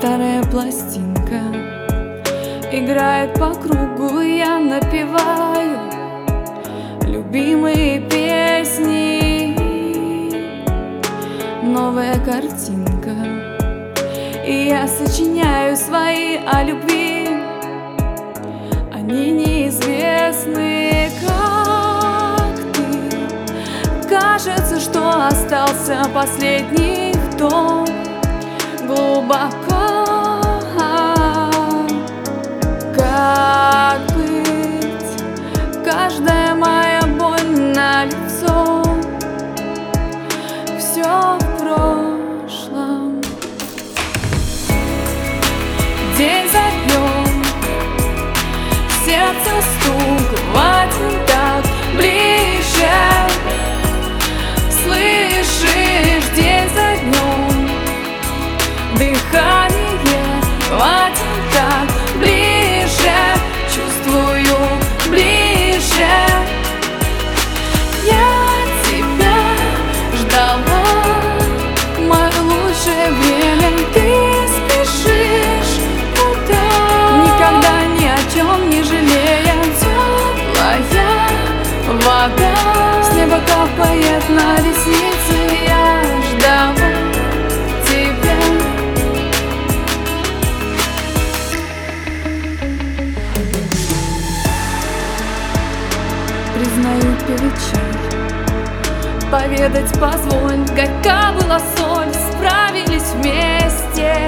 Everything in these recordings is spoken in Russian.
Старая пластинка играет по кругу, и я напеваю любимые песни. Новая картинка, и я сочиняю свои о любви. Они неизвестны, как ты. Кажется, что остался последний вдох глубоко. Как быть? Каждая моя боль на лицо. Все в прошлом. День за днем сердце стук в один так ближе. Слышишь, день за днем дыхание в один так ближе. Чувствую ближе. Я тебя ждала, мое лучшее время. Ты спешишь куда? Никогда ни о чем не жалея. Теплая вода с неба капает на ресницы. Я ждала тебя. Признаю, пили чай, поведать позволь, горька была соль, справились вместе.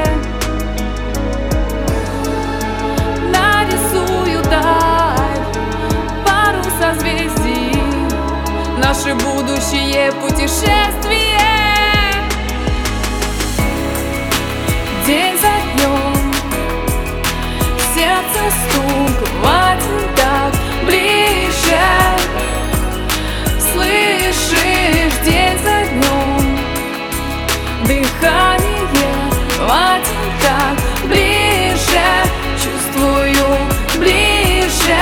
Нарисую даль, пару созвездий, наше будущее путешествие. День за днем сердце стук в один так ближе. Слышишь, день за днем дыхание в один так ближе. Чувствую ближе.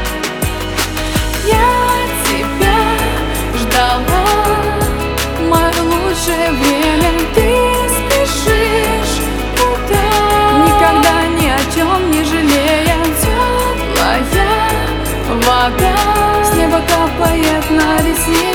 Я тебя ждала, мое лучшее время. Ты спешишь куда? Никогда ни о чем не жалея. Теплая вода с неба капает на ресницы.